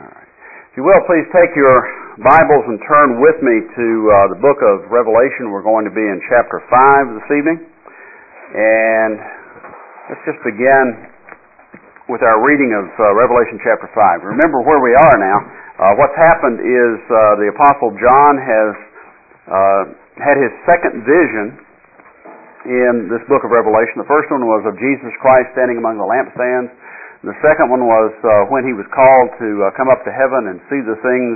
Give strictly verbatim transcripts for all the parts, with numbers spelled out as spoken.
right. If you will, please take your Bibles and turn with me to uh, the book of Revelation. We're going to be in chapter five this evening. And let's just begin with our reading of uh, Revelation chapter five. Remember where we are now. Uh, what's happened is uh, the Apostle John has uh, had his second vision in this book of Revelation. The first one was of Jesus Christ standing among the lampstands. The second one was uh, when he was called to uh, come up to heaven and see the things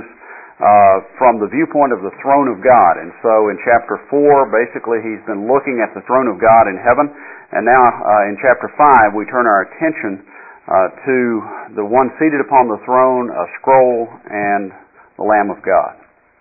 uh, from the viewpoint of the throne of God. And so in chapter four, basically he's been looking at the throne of God in heaven. And now uh, in chapter five, we turn our attention uh, to the one seated upon the throne, a scroll, and the Lamb of God.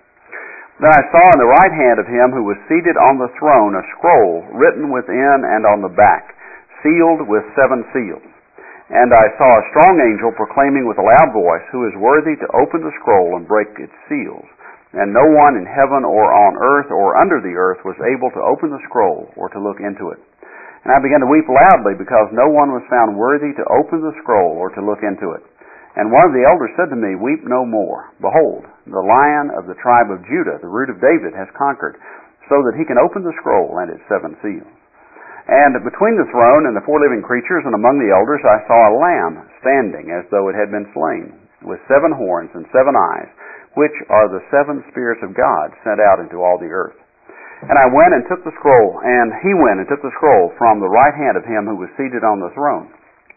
Then I saw in the right hand of him who was seated on the throne a scroll written within and on the back, sealed with seven seals. And I saw a strong angel proclaiming with a loud voice, who is worthy to open the scroll and break its seals. And no one in heaven or on earth or under the earth was able to open the scroll or to look into it. And I began to weep loudly because no one was found worthy to open the scroll or to look into it. And one of the elders said to me, Weep no more. Behold, the Lion of the tribe of Judah, the root of David, has conquered, so that he can open the scroll and its seven seals. And between the throne and the four living creatures and among the elders I saw a lamb standing as though it had been slain, with seven horns and seven eyes, which are the seven spirits of God sent out into all the earth. And I went and took the scroll, and he went and took the scroll from the right hand of him who was seated on the throne.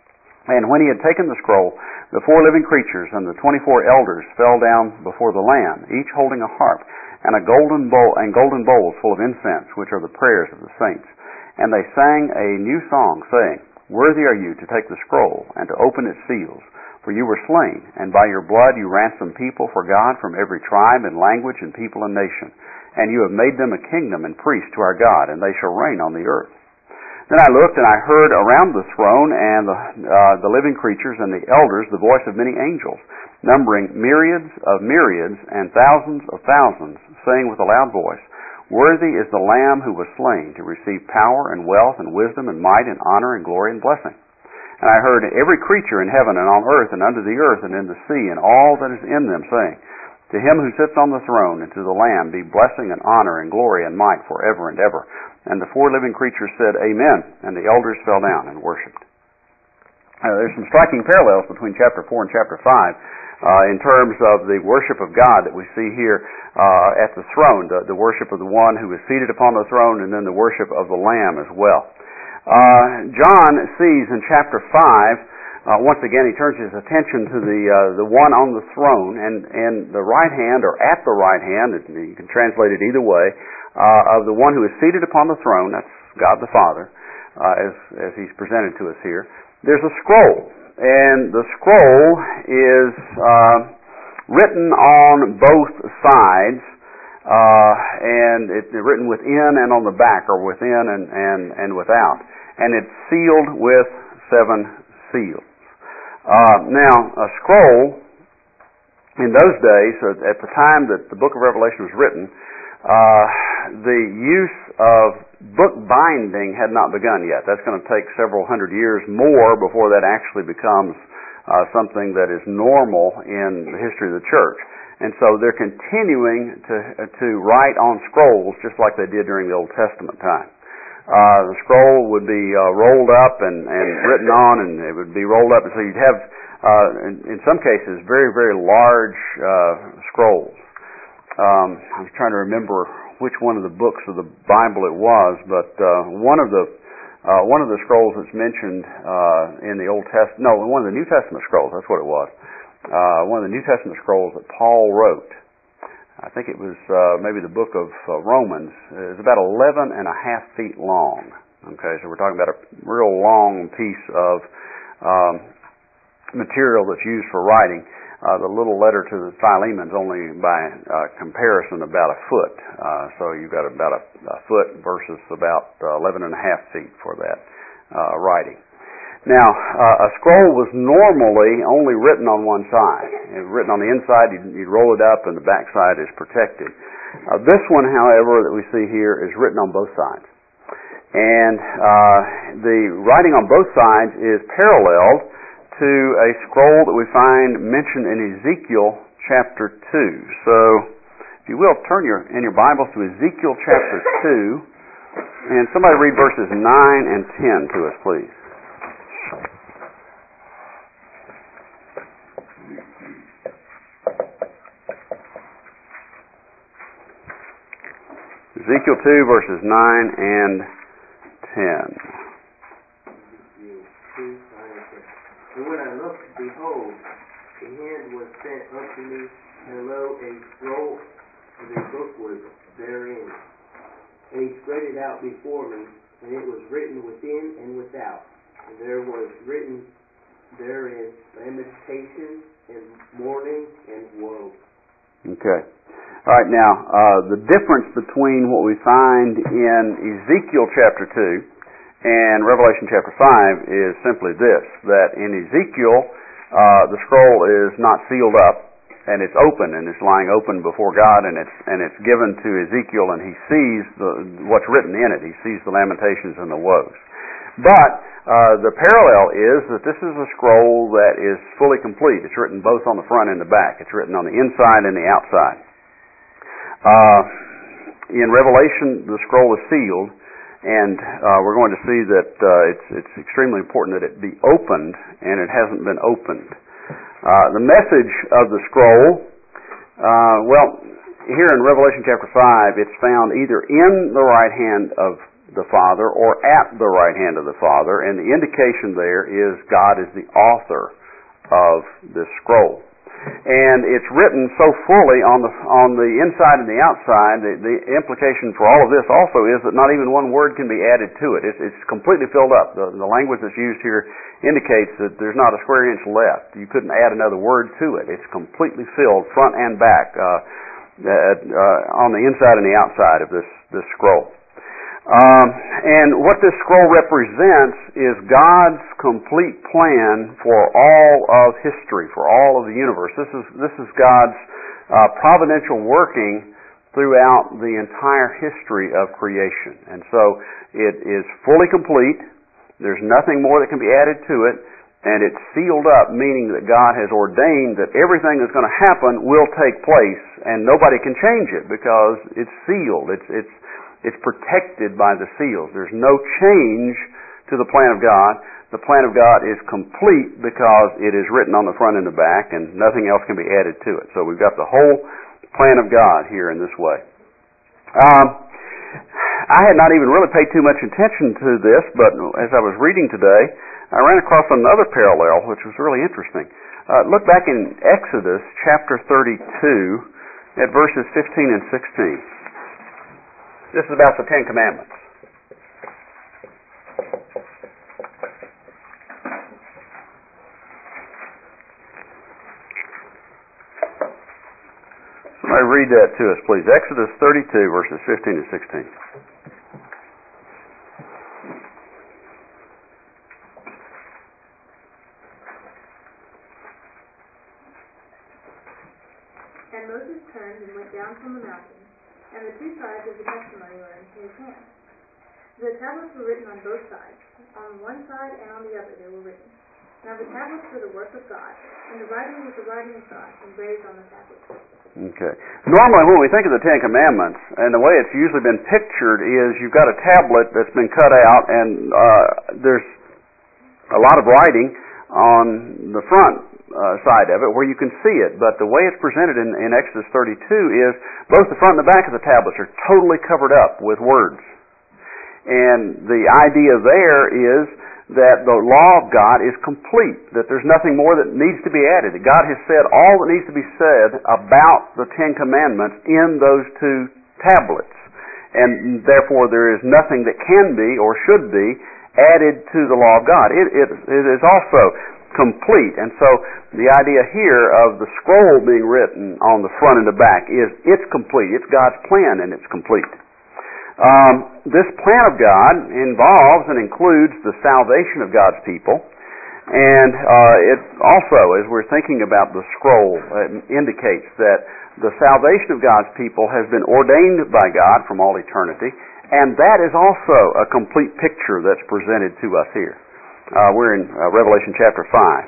And when he had taken the scroll, the four living creatures and the twenty-four elders fell down before the Lamb, each holding a harp and a golden bowl and golden bowls full of incense, which are the prayers of the saints. And they sang a new song, saying, Worthy are you to take the scroll and to open its seals, for you were slain, and by your blood you ransomed people for God from every tribe and language and people and nation. And you have made them a kingdom and priests to our God, and they shall reign on the earth. Then I looked, and I heard around the throne and the, uh, the living creatures and the elders the voice of many angels, numbering myriads of myriads and thousands of thousands, saying with a loud voice, Worthy is the Lamb who was slain to receive power and wealth and wisdom and might and honor and glory and blessing. And I heard every creature in heaven and on earth and under the earth and in the sea and all that is in them saying, To him who sits on the throne and to the Lamb be blessing and honor and glory and might forever and ever. And the four living creatures said, Amen. And the elders fell down and worshipped. Uh, there's some striking parallels between chapter four and chapter five. Uh, in terms of the worship of God that we see here uh, at the throne, the, the worship of the one who is seated upon the throne, and then the worship of the Lamb as well. Uh, John sees in chapter five, uh, once again he turns his attention to the uh, the one on the throne, and, and the right hand, or at the right hand, you can translate it either way, uh, of the one who is seated upon the throne, that's God the Father, uh, as, as he's presented to us here. There's a scroll. And the scroll is uh, written on both sides, uh, and it's written within and on the back, or within and, and, and without. And it's sealed with seven seals. Uh, now, a scroll, in those days, at the time that the book of Revelation was written, uh, the use of book binding had not begun yet. That's going to take several hundred years more before that actually becomes uh, something that is normal in the history of the church. And so they're continuing to to write on scrolls just like they did during the Old Testament time. Uh, the scroll would be uh, rolled up and, and written on, and it would be rolled up, and so you'd have, uh, in, in some cases, very, very large uh, scrolls. Um, I was trying to remember which one of the books of the Bible it was, but uh, one of the uh, one of the scrolls that's mentioned uh, in the Old Testament, no, one of the New Testament scrolls, that's what it was. Uh, one of the New Testament scrolls that Paul wrote, I think it was uh, maybe the book of uh, Romans, is about eleven and a half feet long. Okay, so we're talking about a real long piece of um, material that's used for writing. Uh, the little letter to the Philemon's only by uh, comparison about a foot. Uh, so you've got about a, a foot versus about uh, eleven and a half feet for that uh, writing. Now, uh, a scroll was normally only written on one side. It was written on the inside, you'd, you'd roll it up, and the back side is protected. Uh, this one, however, that we see here is written on both sides. And uh, the writing on both sides is paralleled to a scroll that we find mentioned in Ezekiel chapter two. So, if you will, turn your in your Bibles to Ezekiel chapter two, and somebody read verses nine and ten to us, please. Ezekiel two, verses nine and ten. And when I looked, behold, a hand was sent unto me, and lo, a scroll of a book was therein. And he spread it out before me, and it was written within and without. And there was written therein lamentation and mourning and woe. Okay. All right, now, uh, the difference between what we find in Ezekiel chapter two and Revelation chapter five is simply this, that in Ezekiel, uh, the scroll is not sealed up, and it's open, and it's lying open before God, and it's and it's given to Ezekiel, and he sees the, what's written in it. He sees the lamentations and the woes. But uh, the parallel is that this is a scroll that is fully complete. It's written both on the front and the back. It's written on the inside and the outside. Uh, in Revelation, the scroll is sealed, and uh, we're going to see that uh, it's, it's extremely important that it be opened, and it hasn't been opened. Uh, the message of the scroll, uh, well, here in Revelation chapter five, it's found either in the right hand of the Father or at the right hand of the Father, and the indication there is God is the author of this scroll. And it's written so fully on the on the inside and the outside, the, the implication for all of this also is that not even one word can be added to it. It's, it's completely filled up. The, the language that's used here indicates that there's not a square inch left. You couldn't add another word to it. It's completely filled, front and back, uh, uh, on the inside and the outside of this, this scroll. Um, and what this scroll represents is God's complete plan for all of history, for all of the universe. This is this is God's uh, providential working throughout the entire history of creation. And so it is fully complete. There's nothing more that can be added to it, and it's sealed up, meaning that God has ordained that everything that's going to happen will take place, and nobody can change it because it's sealed. It's it's It's protected by the seals. There's no change to the plan of God. The plan of God is complete because it is written on the front and the back, and nothing else can be added to it. So we've got the whole plan of God here in this way. Um, I had not even really paid too much attention to this, but as I was reading today, I ran across another parallel, which was really interesting. Uh, look back in Exodus chapter thirty-two at verses fifteen and sixteen. This is about the Ten Commandments. Somebody read that to us, please. Exodus thirty-two, verses fifteen and sixteen. And Moses turned and went down from the mountain, and the two sides of the testimony were in his hand. The tablets were written on both sides. On one side and on the other they were written. Now the tablets were the work of God, and the writing was the writing of God, engraved on the tablets. Okay. Normally when we think of the Ten Commandments, and the way it's usually been pictured is you've got a tablet that's been cut out, and uh, there's a lot of writing on the front Uh, side of it where you can see it, but the way it's presented in, in Exodus thirty-two is both the front and the back of the tablets are totally covered up with words. And the idea there is that the law of God is complete, that there's nothing more that needs to be added. That God has said all that needs to be said about the Ten Commandments in those two tablets, and therefore there is nothing that can be or should be added to the law of God. It, it, it is also complete. And so the idea here of the scroll being written on the front and the back is it's complete. It's God's plan and it's complete. Um, this plan of God involves and includes the salvation of God's people. And uh, it also, as we're thinking about the scroll, it indicates that the salvation of God's people has been ordained by God from all eternity, and that is also a complete picture that's presented to us here. Uh, we're in uh, Revelation chapter five.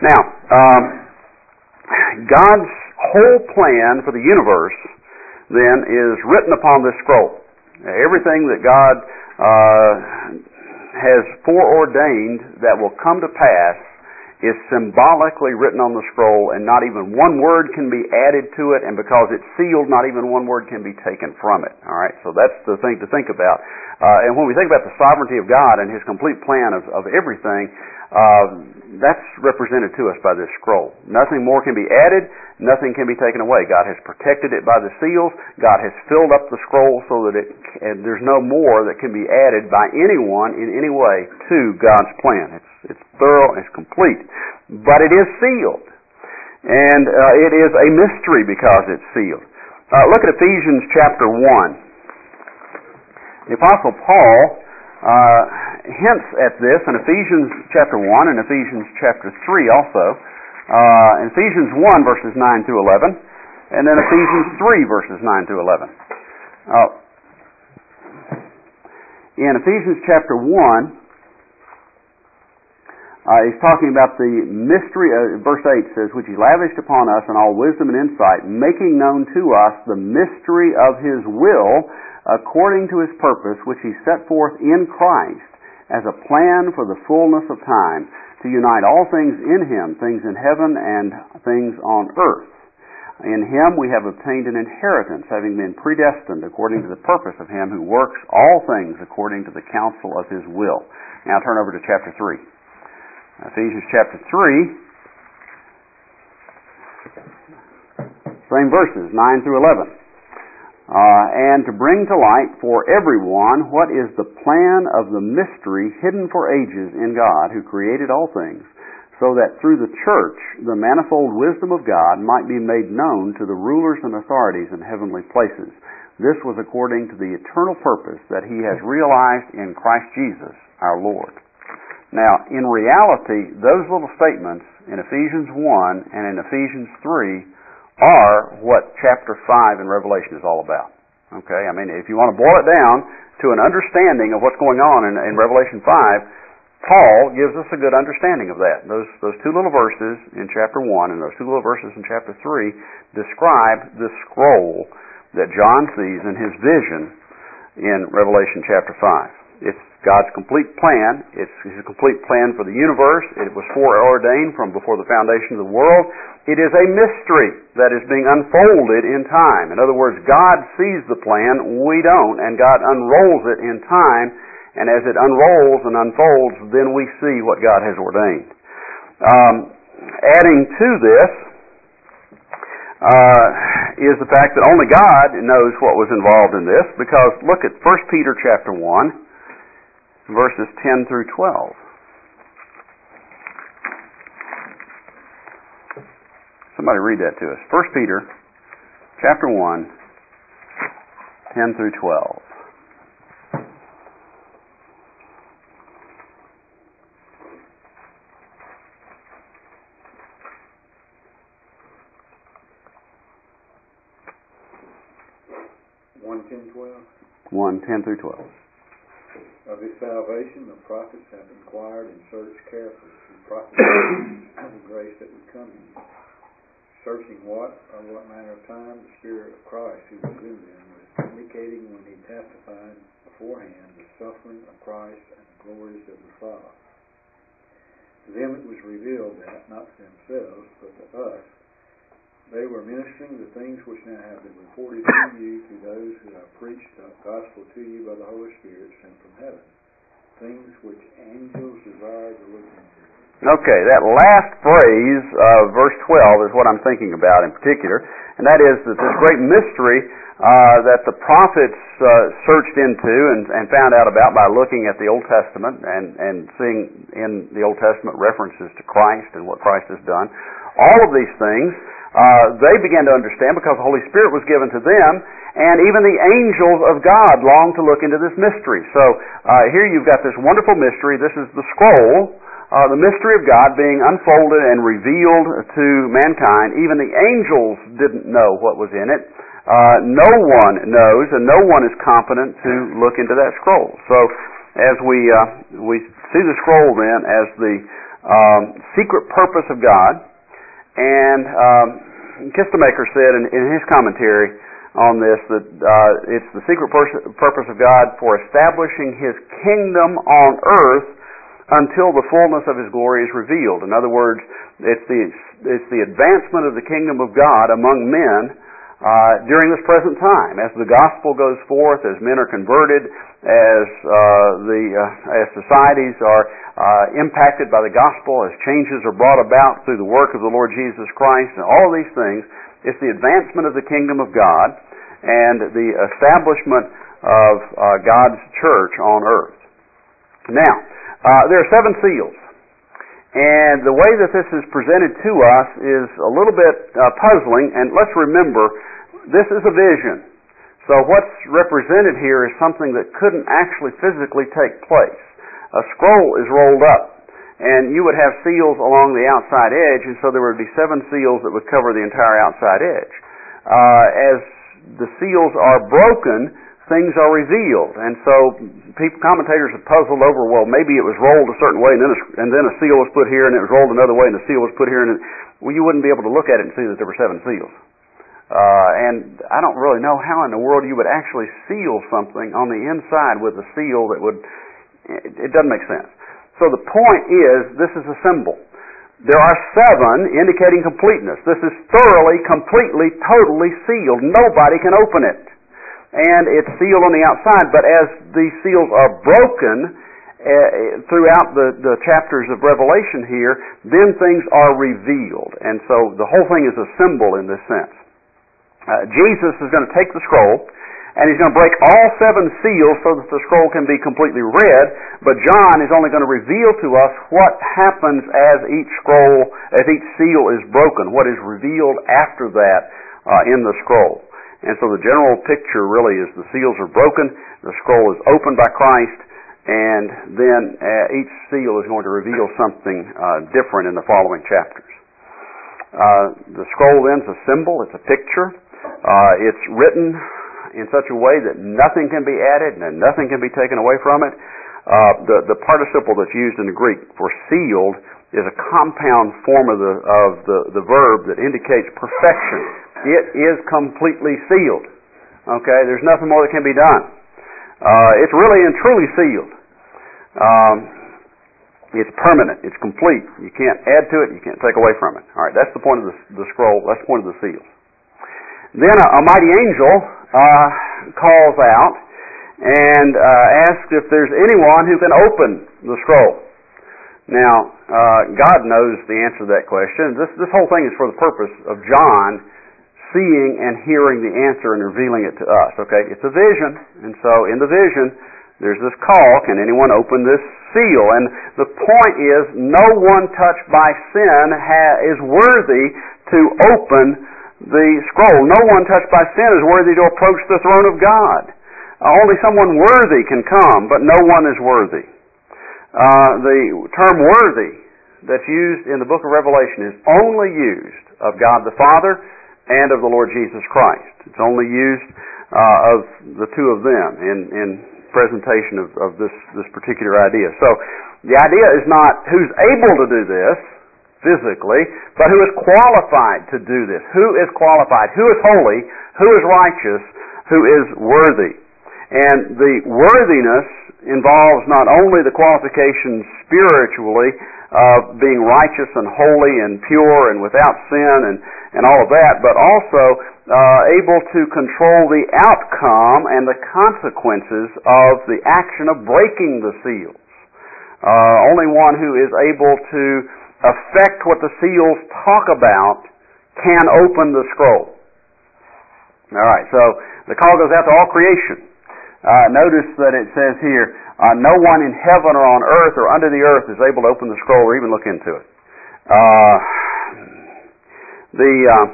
Now, um, God's whole plan for the universe then is written upon this scroll. Everything that God uh, has foreordained that will come to pass is symbolically written on the scroll, and not even one word can be added to it, and because it's sealed, not even one word can be taken from it. All right, so that's the thing to think about. Uh, and when we think about the sovereignty of God and His complete plan of, of everything, uh, that's represented to us by this scroll. Nothing more can be added, nothing can be taken away. God has protected it by the seals. God has filled up the scroll so that it, and there's no more that can be added by anyone in any way to God's plan. It's It's thorough, it's complete. But it is sealed. And uh, it is a mystery because it's sealed. Uh, look at Ephesians chapter one. The Apostle Paul uh, hints at this in Ephesians chapter one and Ephesians chapter three also. Uh, in Ephesians one verses nine through eleven, and then Ephesians three verses nine through eleven. Uh, in Ephesians chapter one, Uh, he's talking about the mystery, uh, verse eight says, which He lavished upon us in all wisdom and insight, making known to us the mystery of His will, according to His purpose, which He set forth in Christ, as a plan for the fullness of time, to unite all things in Him, things in heaven and things on earth. In Him we have obtained an inheritance, having been predestined according to the purpose of Him who works all things according to the counsel of His will. Now turn over to chapter three. Ephesians chapter three, same verses, nine through eleven. Uh, and to bring to light for everyone what is the plan of the mystery hidden for ages in God, who created all things, so that through the church the manifold wisdom of God might be made known to the rulers and authorities in heavenly places. This was according to the eternal purpose that He has realized in Christ Jesus our Lord. Now, in reality, those little statements in Ephesians one and in Ephesians three are what chapter five in Revelation is all about. Okay? I mean, if you want to boil it down to an understanding of what's going on in, in Revelation five, Paul gives us a good understanding of that. Those, those two little verses in chapter one and those two little verses in chapter three describe the scroll that John sees in his vision in Revelation chapter five. It's God's complete plan. It's His complete plan for the universe. It was foreordained from before the foundation of the world. It is a mystery that is being unfolded in time. In other words, God sees the plan, we don't, and God unrolls it in time, and as it unrolls and unfolds, then we see what God has ordained. Um, adding to this uh, is the fact that only God knows what was involved in this, because look at First Peter chapter one, verses ten through twelve. Somebody read that to us. First Peter chapter one, ten through twelve. one, ten, twelve? one, ten through twelve. Of His salvation the prophets have inquired and searched carefully through prophecy of the grace that would come to you, searching what or what manner of time the Spirit of Christ who was in them was indicating when He testified beforehand the suffering of Christ and the glories that would follow. To them it was revealed that, not to themselves, but to us, they were ministering the things which now have been reported to you through those who have preached the gospel to you by the Holy Spirit sent from heaven, things which angels desire to look into. Okay, that last phrase of verse twelve is what I'm thinking about in particular, and that is that this great mystery uh, that the prophets uh, searched into and, and found out about by looking at the Old Testament and, and seeing in the Old Testament references to Christ and what Christ has done. All of these things Uh, they began to understand because the Holy Spirit was given to them, and even the angels of God longed to look into this mystery. So uh, here you've got this wonderful mystery. This is the scroll, uh, the mystery of God being unfolded and revealed to mankind. Even the angels didn't know what was in it. Uh, no one knows, and no one is competent to look into that scroll. So as we uh, we see the scroll then as the um, secret purpose of God. And um, Kistemaker said in, in his commentary on this that uh, it's the secret pers- purpose of God for establishing His kingdom on earth until the fullness of His glory is revealed. In other words, it's the it's the advancement of the kingdom of God among men uh, during this present time, as the gospel goes forth, as men are converted, as uh, the uh, as societies are uh, impacted by the gospel, as changes are brought about through the work of the Lord Jesus Christ, and all of these things. It's the advancement of the kingdom of God and the establishment of uh, God's church on earth. Now, uh, there are seven seals. And the way that this is presented to us is a little bit uh, puzzling. And let's remember, this is a vision. So what's represented here is something that couldn't actually physically take place. A scroll is rolled up. And you would have seals along the outside edge, and so there would be seven seals that would cover the entire outside edge. Uh, as the seals are broken, things are revealed. And so people, commentators have puzzled over, well, maybe it was rolled a certain way, and then a, and then a seal was put here, and it was rolled another way, and the seal was put here. And it, well, you wouldn't be able to look at it and see that there were seven seals. Uh, and I don't really know how in the world you would actually seal something on the inside with a seal that would, it, it doesn't make sense. So the point is, this is a symbol. There are seven indicating completeness. This is thoroughly, completely, totally sealed. Nobody can open it. And it's sealed on the outside, but as these seals are broken uh, throughout the, the chapters of Revelation here, then things are revealed. And so the whole thing is a symbol in this sense. Uh, Jesus is going to take the scroll, and He's going to break all seven seals so that the scroll can be completely read, but John is only going to reveal to us what happens as each scroll, as each seal is broken, what is revealed after that uh, in the scroll. And so the general picture really is the seals are broken, the scroll is opened by Christ, and then uh, each seal is going to reveal something uh, different in the following chapters. Uh, the scroll then is a symbol, it's a picture, uh, it's written in such a way that nothing can be added and nothing can be taken away from it. Uh, the, the participle that's used in the Greek for sealed is a compound form of the of the, the verb that indicates perfection. It is completely sealed. Okay, there's nothing more that can be done. Uh, it's really and truly sealed. Um, it's permanent. It's complete. You can't add to it. You can't take away from it. All right, that's the point of the, the scroll. That's the point of the seals. Then a, a mighty angel uh, calls out and uh, asks if there's anyone who can open the scroll. Now, uh, God knows the answer to that question. This this whole thing is for the purpose of John seeing and hearing the answer and revealing it to us. Okay, it's a vision, and so in the vision, there's this call, can anyone open this seal? And the point is, no one touched by sin ha- is worthy to open the scroll. No one touched by sin is worthy to approach the throne of God. Uh, only someone worthy can come, but no one is worthy. Uh, the term worthy that's used in the book of Revelation is only used of God the Father and of the Lord Jesus Christ. It's only used uh, of the two of them in, in presentation of, of this, this particular idea. So the idea is not who's able to do this physically, but who is qualified to do this. Who is qualified? Who is holy? Who is righteous? Who is worthy? And the worthiness involves not only the qualifications spiritually of being righteous and holy and pure and without sin and, and all of that, but also uh, able to control the outcome and the consequences of the action of breaking the seals. Uh, only one who is able to affect what the seals talk about can open the scroll. All right, so the call goes out to all creation. Uh, notice that it says here, uh, no one in heaven or on earth or under the earth is able to open the scroll or even look into it. Uh, the uh,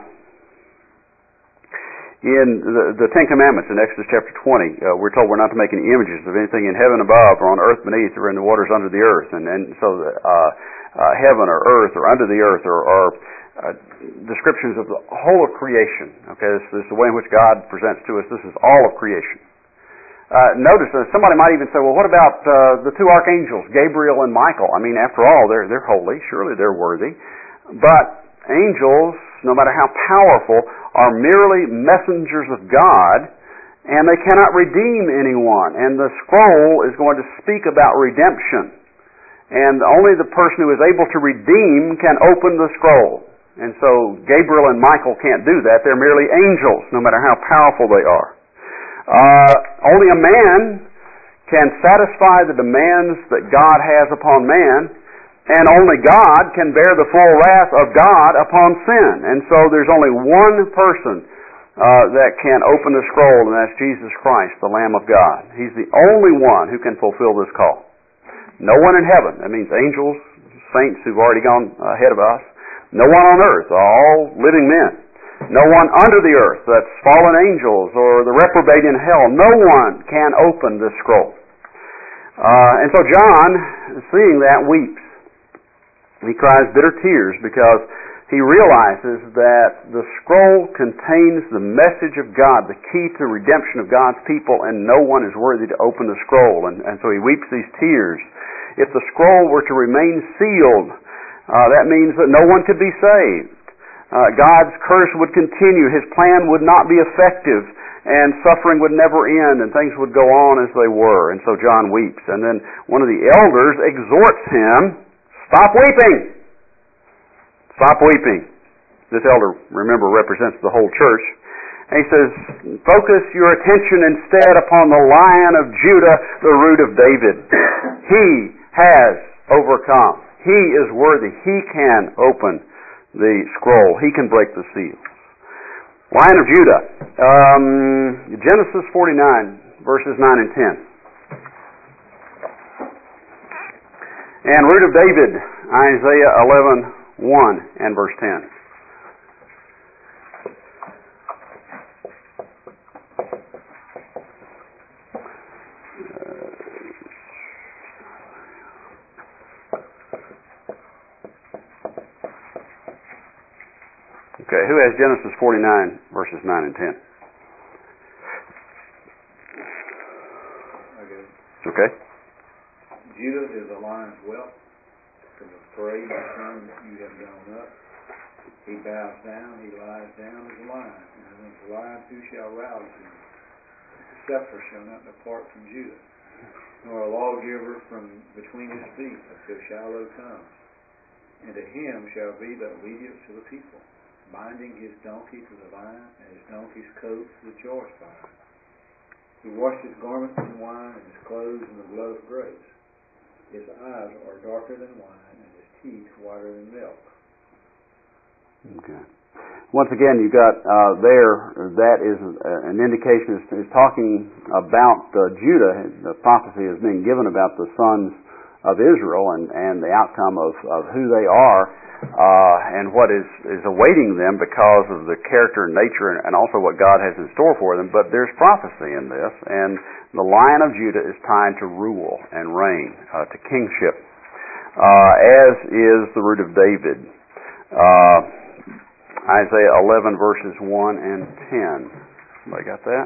in the, the Ten Commandments in Exodus chapter twenty, uh, we're told we're not to make any images of anything in heaven above or on earth beneath or in the waters under the earth. And, and so the, uh, uh, heaven or earth or under the earth or, or uh, descriptions of the whole of creation. Okay, this, this is the way in which God presents to us. This is all of creation. uh, notice that somebody might even say, well, what about uh, the two archangels, Gabriel and Michael? I mean, after all, they're they're holy. Surely they're worthy. But angels, no matter how powerful, are merely messengers of God, and they cannot redeem anyone. And the scroll is going to speak about redemption. And only the person who is able to redeem can open the scroll. And so Gabriel and Michael can't do that. They're merely angels, no matter how powerful they are. Uh, only a man can satisfy the demands that God has upon man, and only God can bear the full wrath of God upon sin. And so there's only one person uh, that can open the scroll, and that's Jesus Christ, the Lamb of God. He's the only one who can fulfill this call. No one in heaven, that means angels, saints who've already gone ahead of us. No one on earth, all living men. No one under the earth, that's fallen angels or the reprobate in hell. No one can open this scroll. Uh, and so John, seeing that, weeps. He cries bitter tears because he realizes that the scroll contains the message of God, the key to redemption of God's people, and no one is worthy to open the scroll. And, and so he weeps these tears. If the scroll were to remain sealed, uh, that means that no one could be saved. Uh, God's curse would continue. His plan would not be effective, and suffering would never end, and things would go on as they were. And so John weeps. And then one of the elders exhorts him, stop weeping! Stop weeping. This elder, remember, represents the whole church. And he says, focus your attention instead upon the Lion of Judah, the root of David. He has overcome. He is worthy. He can open the scroll. He can break the seals. Lion of Judah. Um, Genesis forty-nine, verses nine and ten. And root of David, Isaiah eleven, one and verse ten. Okay, who has Genesis forty-nine, verses nine and ten? Okay. Okay. Judah is a lion's whelp. From the parade of the sun that you have gone up. He bows down, he lies down as a lion. And as a lion, who shall rouse him? The scepter shall not depart from Judah, nor a lawgiver from between his feet, until Shiloh comes. And to him shall be the obedience of the people, binding his donkey to the vine, and his donkey's coat to the choice vine. He washed his garments in wine, and his clothes in the blood of grapes. His eyes are darker than wine, and his teeth whiter than milk. Okay. Once again, you've got uh, there, that is an indication, is, is talking about uh, Judah. The prophecy is being given about the sons of Israel and, and the outcome of, of who they are uh, and what is, is awaiting them because of the character and nature and, and also what God has in store for them. But there's prophecy in this, and the Lion of Judah is tied to rule and reign, uh, to kingship, uh, as is the root of David. Uh, Isaiah eleven, verses one and ten. Somebody got that?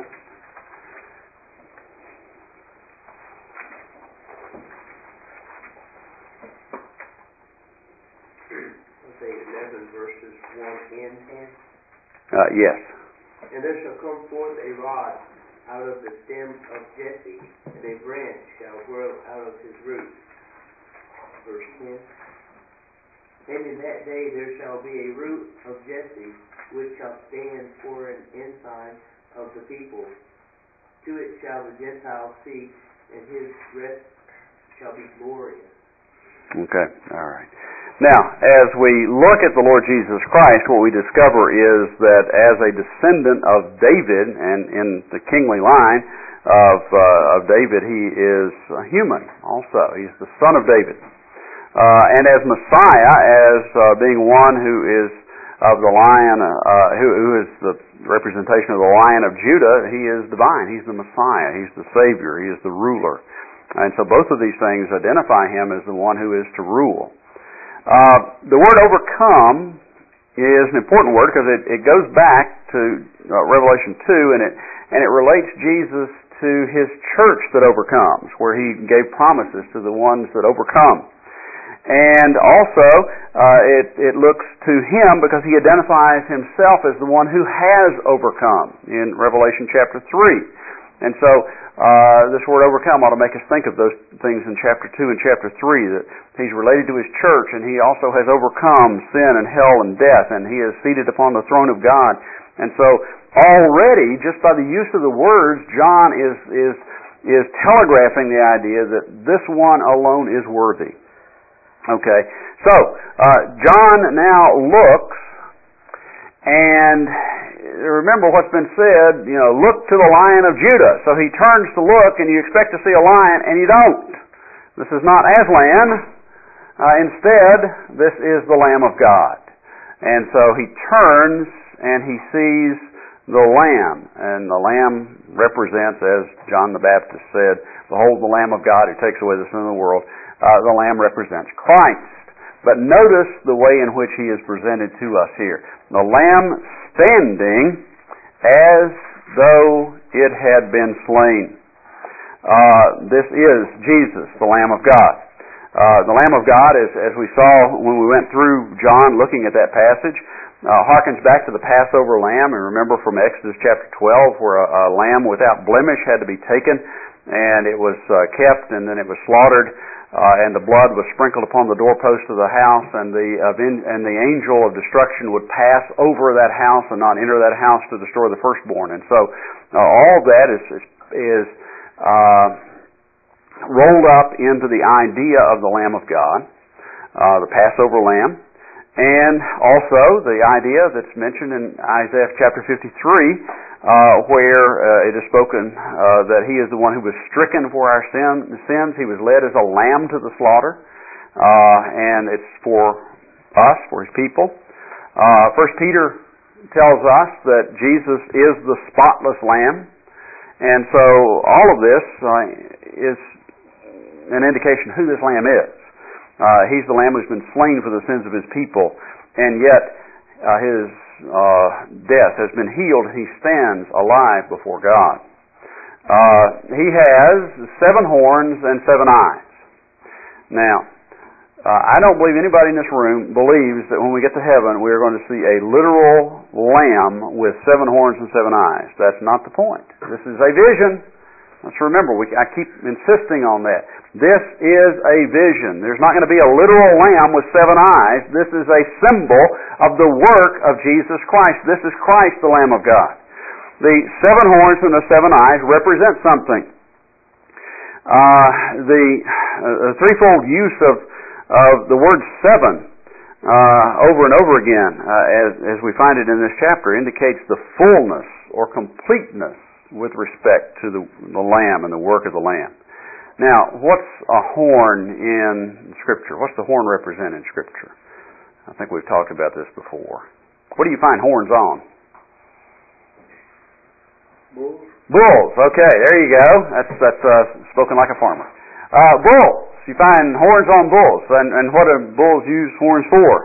Isaiah eleven, verses one and ten. Uh, yes. And there shall come forth a rod out of the stem of Jesse, and a branch shall grow out of his roots. Verse ten. And in that day there shall be a root of Jesse, which shall stand for an ensign of the people. To it shall the Gentiles seek, and his rest shall be glorious. Okay, all right. Now, as we look at the Lord Jesus Christ, what we discover is that as a descendant of David, and in the kingly line of, uh, of David, he is human also. He's the son of David. Uh, and as Messiah, as uh, being one who is of the lion, uh, who, who is the representation of the Lion of Judah, he is divine. He's the Messiah. He's the Savior. He is the ruler. And so both of these things identify him as the one who is to rule. Uh, the word overcome is an important word because it, it goes back to uh, Revelation two, and it and it relates Jesus to His church that overcomes, where He gave promises to the ones that overcome. And also, uh, it, it looks to Him because He identifies Himself as the one who has overcome in Revelation chapter three. And so, uh, this word overcome ought to make us think of those things in chapter two and chapter three, that He's related to His church, and He also has overcome sin and hell and death, and He is seated upon the throne of God. And so, already, just by the use of the words, John is, is, is telegraphing the idea that this one alone is worthy. Okay, so uh, John now looks, and remember what's been said, you know, look to the Lion of Judah. So he turns to look, and you expect to see a lion, and you don't. This is not Aslan. Uh, instead, this is the Lamb of God. And so he turns, and he sees the Lamb, and the Lamb represents, as John the Baptist said, behold the Lamb of God who takes away the sin of the world. Uh, the Lamb represents Christ. But notice the way in which He is presented to us here. The Lamb standing as though it had been slain. Uh, this is Jesus, the Lamb of God. Uh, the Lamb of God, as, as we saw when we went through John looking at that passage, uh, harkens back to the Passover lamb. And remember from Exodus chapter twelve, where a, a lamb without blemish had to be taken, and it was uh, kept, and then it was slaughtered. Uh, and the blood was sprinkled upon the doorpost of the house, and the uh, and the angel of destruction would pass over that house and not enter that house to destroy the firstborn. And so uh, all that is is, is uh, rolled up into the idea of the Lamb of God, uh, the Passover Lamb, and also the idea that's mentioned in Isaiah chapter fifty-three. Uh, where uh, it is spoken uh, that He is the one who was stricken for our sin, sins. He was led as a lamb to the slaughter, uh, and it's for us, for His people. Uh, First Peter tells us that Jesus is the spotless Lamb, and so all of this uh, is an indication who this Lamb is. Uh, he's the Lamb who's been slain for the sins of His people, and yet uh, His Uh, death has been healed, and He stands alive before God. Uh, he has seven horns and seven eyes. Now, uh, I don't believe anybody in this room believes that when we get to heaven we are going to see a literal lamb with seven horns and seven eyes. That's not the point. This is a vision. Let's remember, we, I keep insisting on that. This is a vision. There's not going to be a literal lamb with seven eyes. This is a symbol of the work of Jesus Christ. This is Christ, the Lamb of God. The seven horns and the seven eyes represent something. Uh, the uh, threefold use of, of the word seven uh, over and over again, uh, as, as we find it in this chapter, indicates the fullness or completeness with respect to the, the Lamb and the work of the Lamb. Now, what's a horn in Scripture? What's the horn represent in Scripture? I think we've talked about this before. What do you find horns on? Bulls. Bulls. Okay, there you go. That's that's uh, spoken like a farmer. Uh, bulls. You find horns on bulls, and and what do bulls use horns for?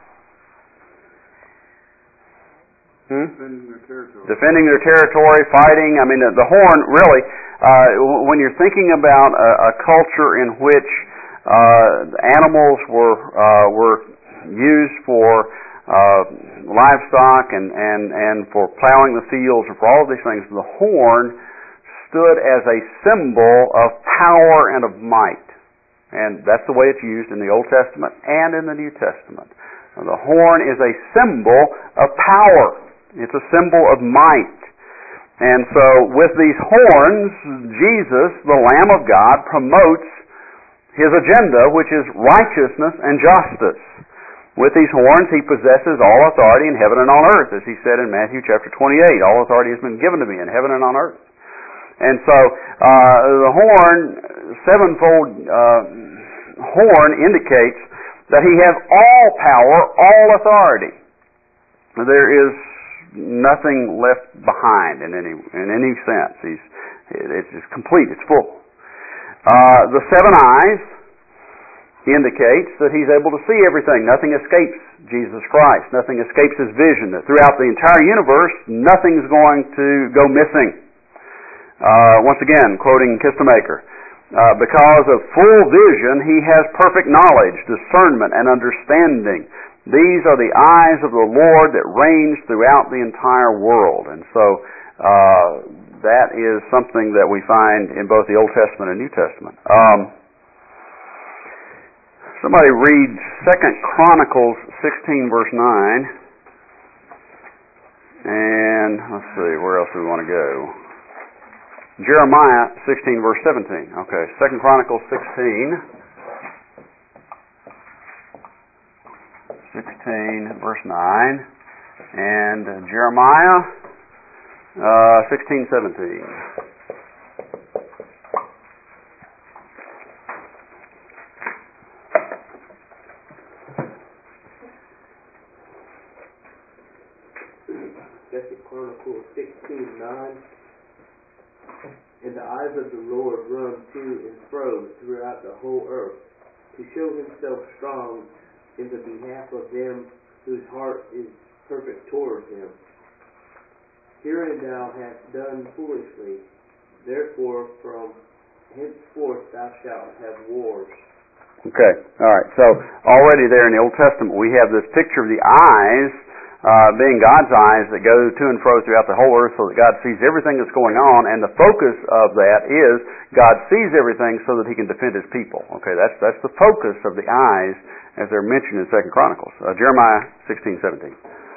Hmm? Defending their territory. Defending their territory, fighting. I mean, the, the horn really. Uh, when you're thinking about a, a culture in which uh, animals were uh, were used for uh, livestock and, and, and for plowing the fields and for all of these things, the horn stood as a symbol of power and of might. And that's the way it's used in the Old Testament and in the New Testament. Now, the horn is a symbol of power. It's a symbol of might. And so with these horns, Jesus, the Lamb of God, promotes His agenda, which is righteousness and justice. With these horns, He possesses all authority in heaven and on earth, as He said in Matthew chapter twenty-eight. All authority has been given to me in heaven and on earth. And so uh, the horn, sevenfold uh, horn, indicates that He has all power, all authority. There is nothing left behind in any in any sense. He's it's, it's complete. It's full. Uh, the seven eyes indicates that He's able to see everything. Nothing escapes Jesus Christ. Nothing escapes His vision. That throughout the entire universe, nothing's going to go missing. Uh, once again, quoting Kistemaker, uh, because of full vision, he has perfect knowledge, discernment, and understanding. These are the eyes of the Lord that range throughout the entire world. And so uh, that is something that we find in both the Old Testament and New Testament. Um, somebody read Second Chronicles sixteen, verse nine. And let's see, where else do we want to go? Jeremiah sixteen, verse seventeen. Okay, Second Chronicles sixteen. sixteen, verse nine. And uh, Jeremiah uh, sixteen, seventeen. Second Chronicles sixteen, nine. And the eyes of the Lord run to and fro throughout the whole earth, to show himself strong in the behalf of them whose heart is perfect towards him. Herein thou hast done foolishly, therefore from henceforth thou shalt have wars. Okay, all right. So already there in the Old Testament we have this picture of the eyes uh, being God's eyes that go to and fro throughout the whole earth so that God sees everything that's going on, and the focus of that is God sees everything so that he can defend his people. Okay, that's that's the focus of the eyes as they're mentioned in Second Chronicles. Uh, Jeremiah sixteen, seventeen.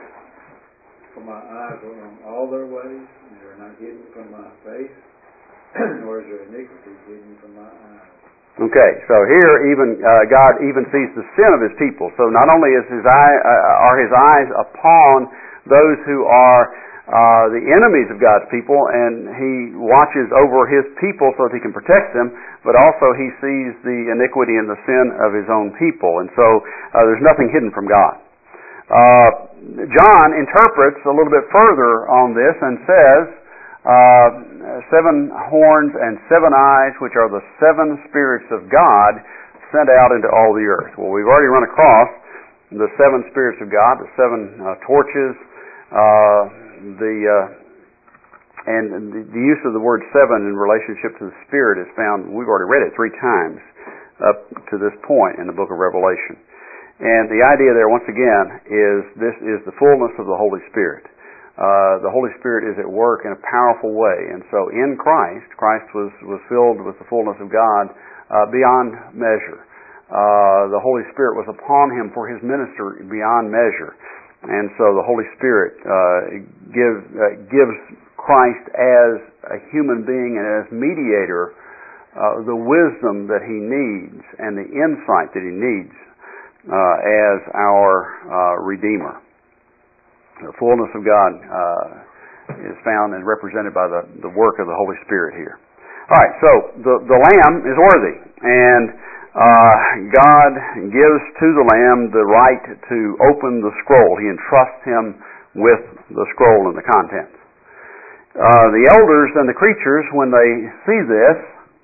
For my eyes are on all their ways, and they are not hidden from my face, nor is there iniquity hidden from my eyes. Okay, so here even uh, God even sees the sin of his people. So not only is his eye uh, are his eyes upon those who are uh, the enemies of God's people, and he watches over his people so that he can protect them, but also he sees the iniquity and the sin of his own people, and so uh, there's nothing hidden from God. Uh, John interprets a little bit further on this and says, uh, seven horns and seven eyes, which are the seven spirits of God sent out into all the earth. Well, we've already run across the seven spirits of God, the seven uh, torches, uh, the uh, and the, the use of the word seven in relationship to the Spirit is found. We've already read it three times up to this point in the book of Revelation. And the idea there, once again, is this is the fullness of the Holy Spirit. Uh, the Holy Spirit is at work in a powerful way, and so in Christ, Christ was, was filled with the fullness of God uh, beyond measure. Uh, the Holy Spirit was upon him for his ministry beyond measure, and so the Holy Spirit uh, give, uh, gives Christ as a human being and as mediator uh, the wisdom that he needs and the insight that he needs uh, as our uh, Redeemer. The fullness of God uh, is found and represented by the, the work of the Holy Spirit here. All right, so the, the Lamb is worthy, and uh, God gives to the Lamb the right to open the scroll. He entrusts him with the scroll and the contents. Uh, the elders and the creatures, when they see this,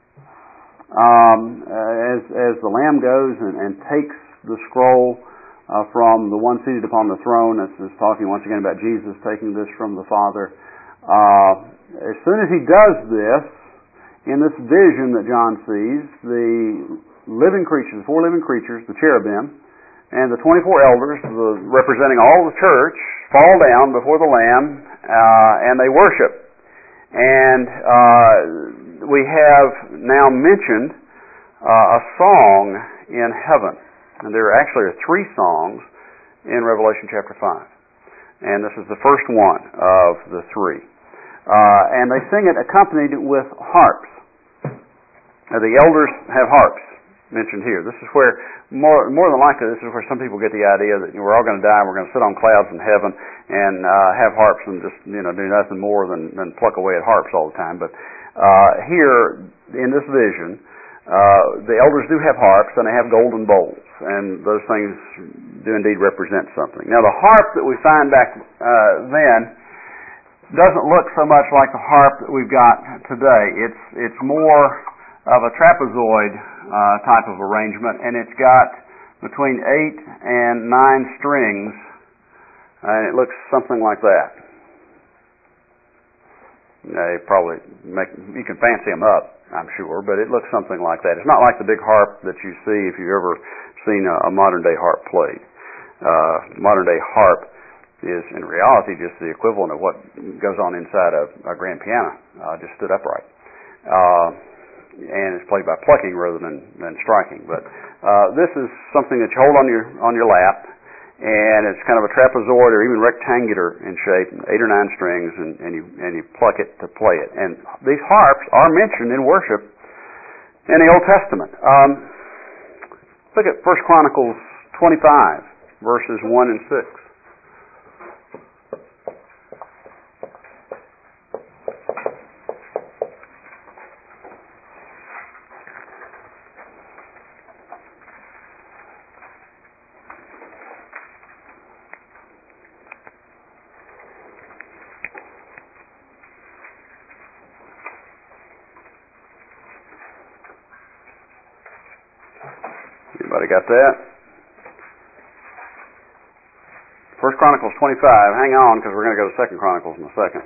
um, as, as the Lamb goes and, and takes the scroll Uh, from the one seated upon the throne. This is talking once again about Jesus taking this from the Father. Uh, as soon as he does this, in this vision that John sees, the living creatures, the four living creatures, the cherubim, and the twenty-four elders, the, representing all the church, fall down before the Lamb, uh, and they worship. And uh, we have now mentioned uh, a song in heaven. And there actually are three songs in Revelation chapter five. And this is the first one of the three. Uh, and they sing it accompanied with harps. Now, the elders have harps mentioned here. This is where, more more than likely, this is where some people get the idea that we're all going to die and we're going to sit on clouds in heaven and uh, have harps and just, you know, do nothing more than, than pluck away at harps all the time. But uh, here, in this vision, Uh, the elders do have harps, and they have golden bowls, and those things do indeed represent something. Now, the harp that we find back uh, then doesn't look so much like the harp that we've got today. It's it's more of a trapezoid uh, type of arrangement, and it's got between eight and nine strings, and it looks something like that. They probably make, you can fancy them up, I'm sure, but it looks something like that. It's not like the big harp that you see if you've ever seen a, a modern-day harp played. Uh, modern-day harp is, in reality, just the equivalent of what goes on inside a, a grand piano, uh, just stood upright. Uh, and it's played by plucking rather than, than striking. But uh, this is something that you hold on your on your lap, and it's kind of a trapezoid or even rectangular in shape, eight or nine strings, and, and you and you pluck it to play it. And these harps are mentioned in worship in the Old Testament. Um, look at First Chronicles twenty-five, verses one and six. Everybody got that? First Chronicles twenty-five. Hang on, because we're going to go to Second Chronicles in a second.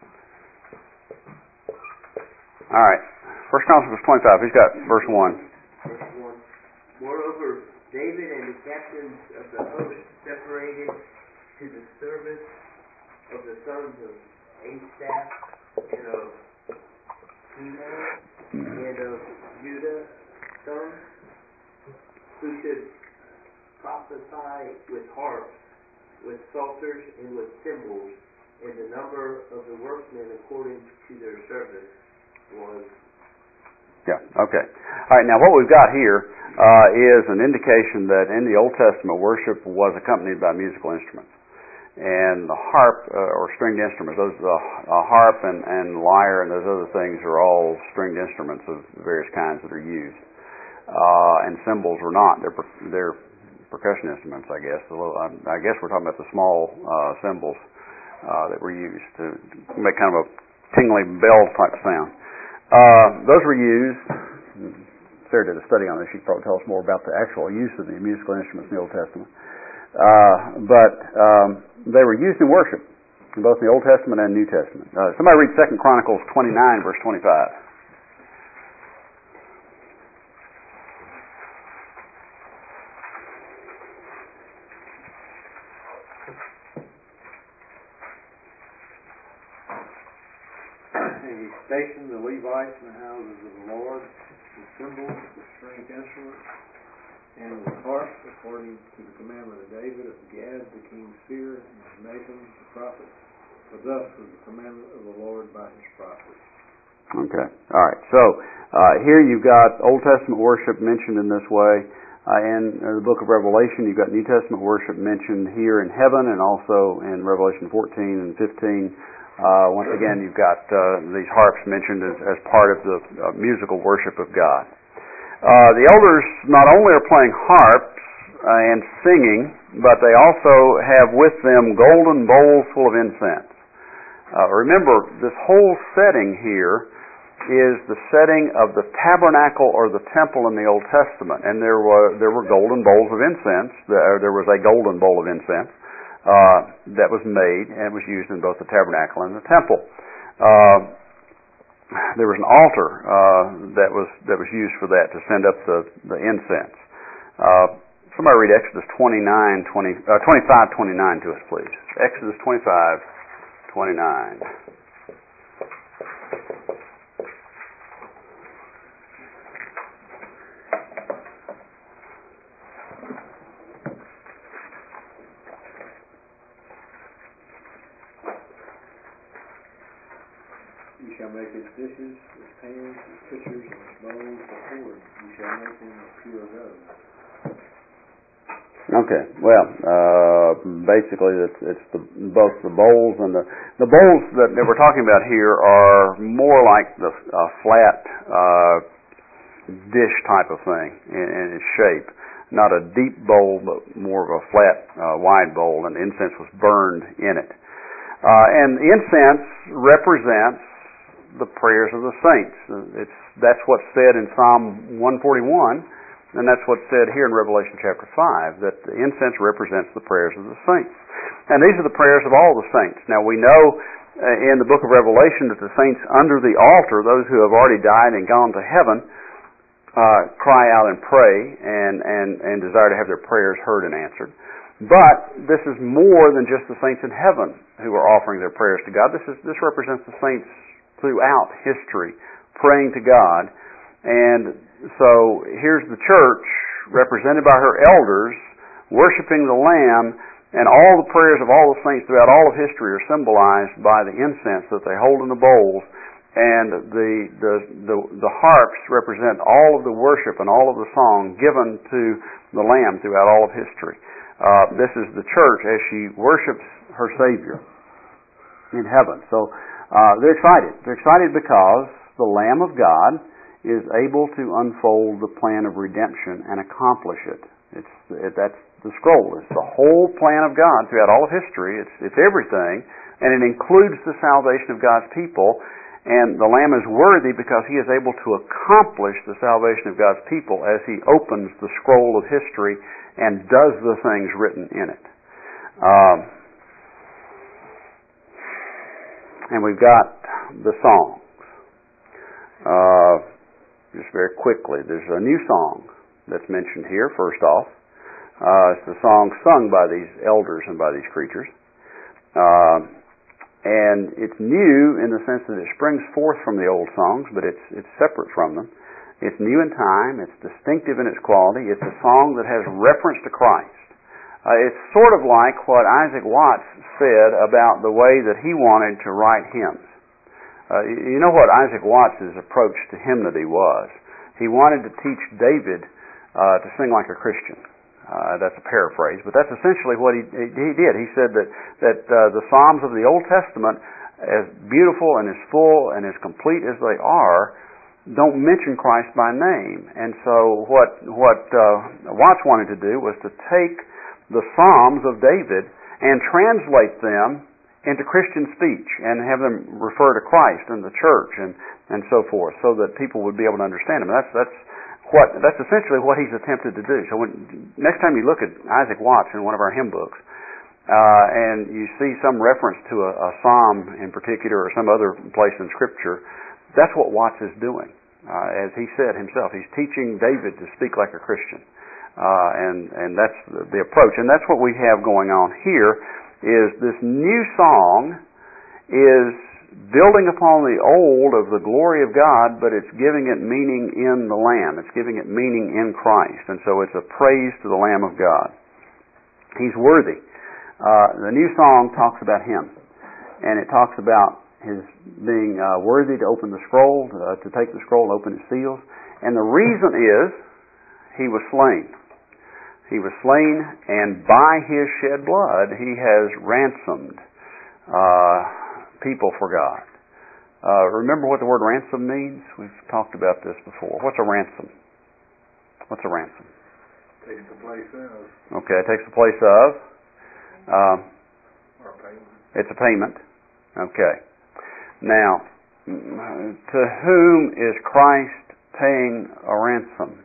All right. First Chronicles twenty-five. Who's got verse one? Verse one. Moreover, David and the captains of the host separated to the service of the sons of Asaph and of Heman and of Judah sons, who should prophesy with harps, with psalters, and with cymbals, and the number of the workmen according to their service was... Yeah, okay. All right, now what we've got here uh, is an indication that in the Old Testament, worship was accompanied by musical instruments. And the harp, uh, or stringed instruments, those uh, a harp and, and lyre and those other things are all stringed instruments of various kinds that are used. Uh, and cymbals were not. They're, they're percussion instruments, I guess. Little, I, I guess we're talking about the small uh, cymbals uh, that were used to make kind of a tingly bell type sound. Uh, those were used. Sarah did a study on this. She could probably tell us more about the actual use of the musical instruments in the Old Testament. Uh, but um, they were used in worship in both the Old Testament and New Testament. Uh, somebody read Second Chronicles twenty-nine, verse twenty-five. Stationed the Levites in the houses of the Lord, with cymbals, with stringed instruments, and with harps, according to the commandment of David, of Gad, the king's seer, and of Nathan, the prophet. For thus was the commandment of the Lord by his prophets. Okay. All right. So uh, here you've got Old Testament worship mentioned in this way. Uh, in the book of Revelation, you've got New Testament worship mentioned here in heaven and also in Revelation fourteen and fifteen. Uh, once again, you've got uh, these harps mentioned as, as part of the uh, musical worship of God. Uh, the elders not only are playing harps uh, and singing, but they also have with them golden bowls full of incense. Uh, remember, this whole setting here is the setting of the tabernacle or the temple in the Old Testament, and there were there were golden bowls of incense. There, there was a golden bowl of incense. Uh, that was made and it was used in both the tabernacle and the temple. Uh, there was an altar uh, that was that was used for that to send up the the incense. Uh, somebody read Exodus twenty-nine, twenty, uh, twenty-five, twenty-nine to us, please. Exodus twenty-five, twenty-nine. You shall make its dishes, its pans, its pitchers, and its bowls of cord. You shall make them of pure gold. Okay. Well, uh, basically, it's, it's the, both the bowls and the the bowls that, that we're talking about here are more like the uh, flat uh, dish type of thing in, in its shape. Not a deep bowl, but more of a flat, uh, wide bowl, and the incense was burned in it. Uh, and the incense represents the prayers of the saints. It's that's what's said in Psalm one forty-one, and that's what's said here in Revelation chapter five, that the incense represents the prayers of the saints. And these are the prayers of all the saints. Now we know in the book of Revelation that the saints under the altar, those who have already died and gone to heaven, uh, cry out and pray and, and, and desire to have their prayers heard and answered. But this is more than just the saints in heaven who are offering their prayers to God. This is this represents the saints throughout history praying to God. And so here's the church represented by her elders worshiping the Lamb, and all the prayers of all the saints throughout all of history are symbolized by the incense that they hold in the bowls, and the the the, the harps represent all of the worship and all of the song given to the Lamb throughout all of history. Uh, this is the church as she worships her Savior in heaven. So uh, they're excited. They're excited because the Lamb of God is able to unfold the plan of redemption and accomplish it. It's it, that's the scroll. It's the whole plan of God throughout all of history. It's it's everything, and it includes the salvation of God's people. And the Lamb is worthy because He is able to accomplish the salvation of God's people as He opens the scroll of history and does the things written in it. Um, and we've got the songs. Uh, just very quickly, there's a new song that's mentioned here, first off. Uh, it's the song sung by these elders and by these creatures. Uh, and it's new in the sense that it springs forth from the old songs, but it's it's separate from them. It's new in time. It's distinctive in its quality. It's a song that has reference to Christ. Uh, it's sort of like what Isaac Watts said about the way that he wanted to write hymns. Uh, you know what Isaac Watts' approach to hymnody was? He wanted to teach David uh, to sing like a Christian. Uh, that's a paraphrase, but that's essentially what he, he did. He said that that uh, the Psalms of the Old Testament, as beautiful and as full and as complete as they are, don't mention Christ by name. And so what what uh, Watts wanted to do was to take the Psalms of David and translate them into Christian speech and have them refer to Christ and the church and, and so forth, so that people would be able to understand them. And that's that's what that's essentially what he's attempted to do. So when, next time you look at Isaac Watts in one of our hymn books, uh, and you see some reference to a, a psalm in particular or some other place in Scripture, that's what Watts is doing. Uh, as he said himself, he's teaching David to speak like a Christian, uh, and and that's the, the approach. And that's what we have going on here. Is this new song is building upon the old of the glory of God, but it's giving it meaning in the Lamb. It's giving it meaning in Christ. And so it's a praise to the Lamb of God. He's worthy. Uh, the new song talks about Him. And it talks about His being uh, worthy to open the scroll, uh, to take the scroll and open its seals. And the reason is He was slain. He was slain, and by His shed blood He has ransomed uh people for God. Uh, remember what the word ransom means? We've talked about this before. What's a ransom? What's a ransom? Takes the place of. Okay, it takes the place of. Um, Or payment. It's a payment. Okay. Now, to whom is Christ paying a ransom?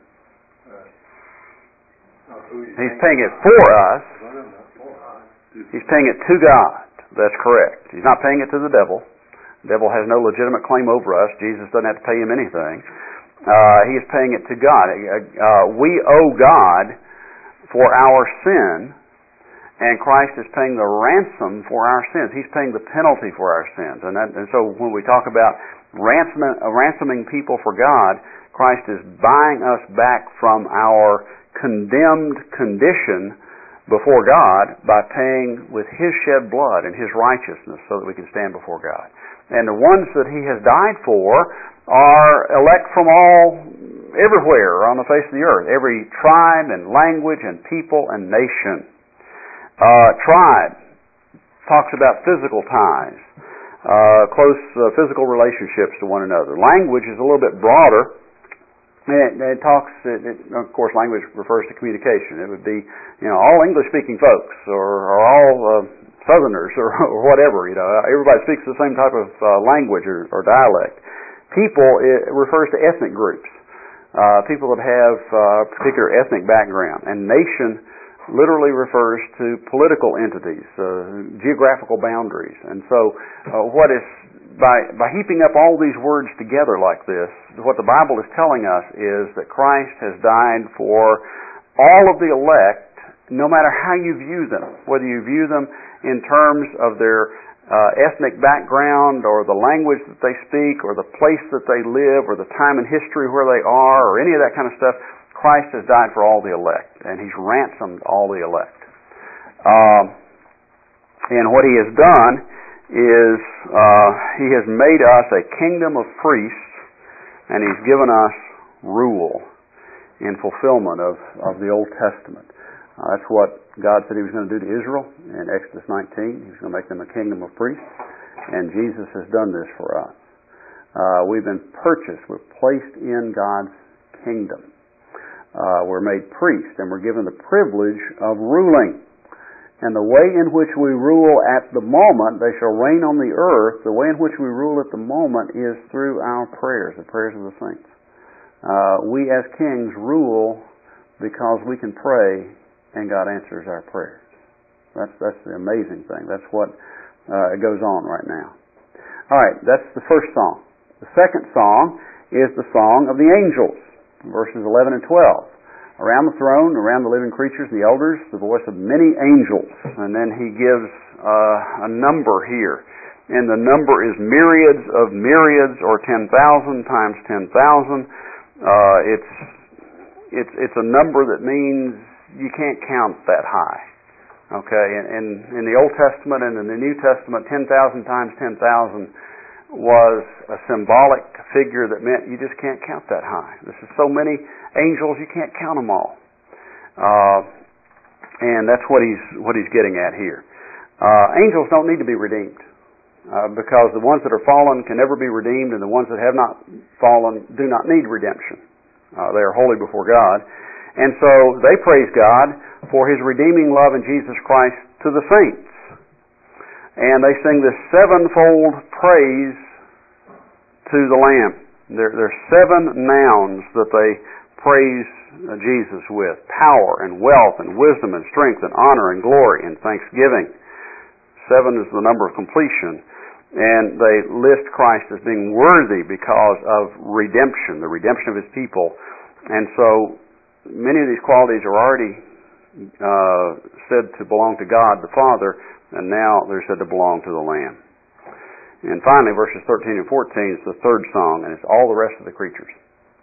Uh, he's, he's paying it for us. He's paying it to God. That's correct. He's not paying it to the devil. The devil has no legitimate claim over us. Jesus doesn't have to pay him anything. Uh, he is paying it to God. Uh, we owe God for our sin, and Christ is paying the ransom for our sins. He's paying the penalty for our sins. And, that, and so when we talk about ransoming, uh, ransoming people for God, Christ is buying us back from our condemned condition before God by paying with His shed blood and His righteousness so that we can stand before God. And the ones that He has died for are elect from all, everywhere on the face of the earth, every tribe and language and people and nation. Uh, tribe talks about physical ties, uh, close uh, physical relationships to one another. Language is a little bit broader. And it, it talks, it, it, of course, language refers to communication. It would be, you know, all English-speaking folks, or, or all uh, Southerners, or, or whatever. You know, everybody speaks the same type of uh, language or, or dialect. People, it refers to ethnic groups, uh, people that have uh, a particular ethnic background. And nation literally refers to political entities, uh, geographical boundaries. And so uh, what is by by heaping up all these words together like this, what the Bible is telling us is that Christ has died for all of the elect, no matter how you view them, whether you view them in terms of their uh, ethnic background or the language that they speak or the place that they live or the time in history where they are or any of that kind of stuff. Christ has died for all the elect, and He's ransomed all the elect. Um, and what He has done is uh, He has made us a kingdom of priests, and He's given us rule in fulfillment of, of the Old Testament. Uh, that's what God said He was going to do to Israel in Exodus nineteen. He was going to make them a kingdom of priests, and Jesus has done this for us. Uh, we've been purchased. We're placed in God's kingdom. Uh, we're made priests, and we're given the privilege of ruling. And the way in which we rule at the moment, they shall reign on the earth, the way in which we rule at the moment is through our prayers, the prayers of the saints. Uh, we as kings rule because we can pray and God answers our prayers. That's that's the amazing thing. That's what uh, goes on right now. All right, that's the first song. The second song is the song of the angels, verses eleven and twelve. Around the throne, around the living creatures and the elders, the voice of many angels. And then he gives uh, a number here. And the number is myriads of myriads, or ten thousand times ten thousand. Uh, it's, it's, it's a number that means you can't count that high. Okay, and, and in the Old Testament and in the New Testament, ten thousand times ten thousand was a symbolic figure that meant you just can't count that high. This is so many angels, you can't count them all. Uh, and that's what he's what he's getting at here. Uh, angels don't need to be redeemed uh, because the ones that are fallen can never be redeemed, and the ones that have not fallen do not need redemption. Uh, they are holy before God. And so they praise God for His redeeming love in Jesus Christ to the saints. And they sing this sevenfold praise to the Lamb. There, there are seven nouns that they praise Jesus with: power and wealth and wisdom and strength and honor and glory and thanksgiving. Seven is the number of completion. And they list Christ as being worthy because of redemption, the redemption of His people. And so many of these qualities are already uh, said to belong to God the Father, and now they're said to belong to the Lamb. And finally, verses thirteen and fourteen is the third song, and it's all the rest of the creatures.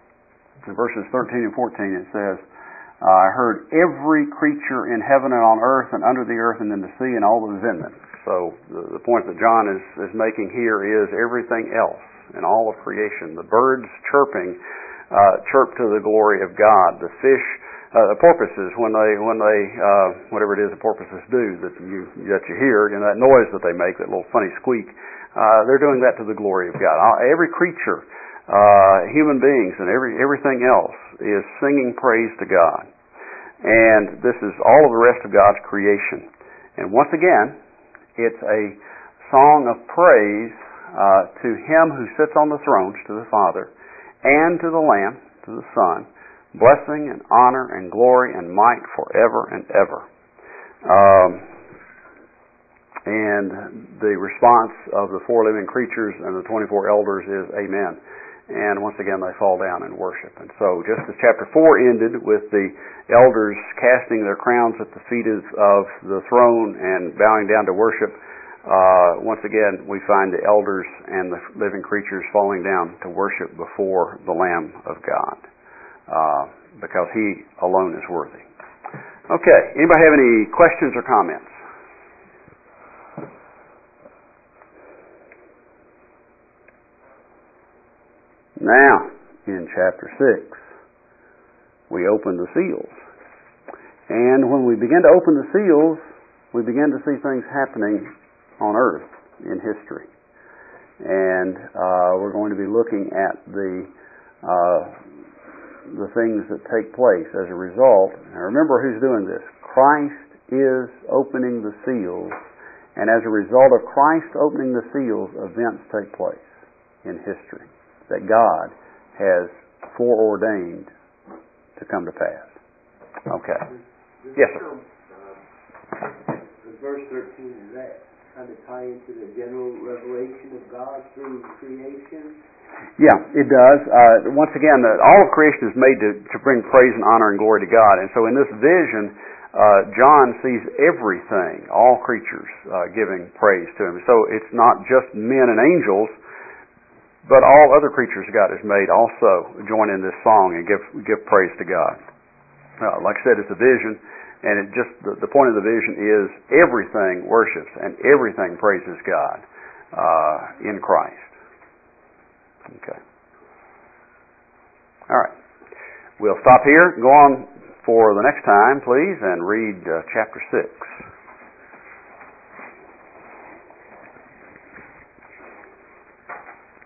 In verses thirteen and fourteen it says, I heard every creature in heaven and on earth and under the earth and in the sea and all that is in them. So the, the point that John is, is making here is everything else in all of creation. The birds chirping, uh, chirp to the glory of God. The fish, uh, the porpoises, when they, when they, uh, whatever it is the porpoises do that you, that you hear, and that noise that they make, that little funny squeak, uh, they're doing that to the glory of God. Every creature, uh, human beings and every, everything else is singing praise to God. And this is all of the rest of God's creation. And once again, it's a song of praise uh, to Him who sits on the throne, to the Father, and to the Lamb, to the Son, blessing and honor and glory and might forever and ever. Um, and the response of the four living creatures and the twenty-four elders is Amen. And once again they fall down and worship. And so just as chapter four ended with the elders casting their crowns at the feet of, of the throne and bowing down to worship, uh, once again we find the elders and the living creatures falling down to worship before the Lamb of God, uh, because He alone is worthy. Okay, anybody have any questions or comments? Now, in chapter six, we open the seals. And when we begin to open the seals, we begin to see things happening on earth in history. And uh, we're going to be looking at the uh, the things that take place as a result. And remember who's doing this. Christ is opening the seals, and as a result of Christ opening the seals, events take place in history that God has foreordained to come to pass. Okay. Does Yes, it sir. show The verse thirteen, is that kind of tie into the general revelation of God through creation? Yeah, it does. Uh, once again, uh, all of creation is made to, to bring praise and honor and glory to God. And so in this vision, uh, John sees everything, all creatures, uh, giving praise to Him. So it's not just men and angels, but all other creatures God has made also join in this song and give give praise to God. Uh, like I said, it's a vision, and it just the, the point of the vision is everything worships and everything praises God uh, in Christ. Okay. All right. We'll stop here. Go on for the next time, please, and read uh, chapter six.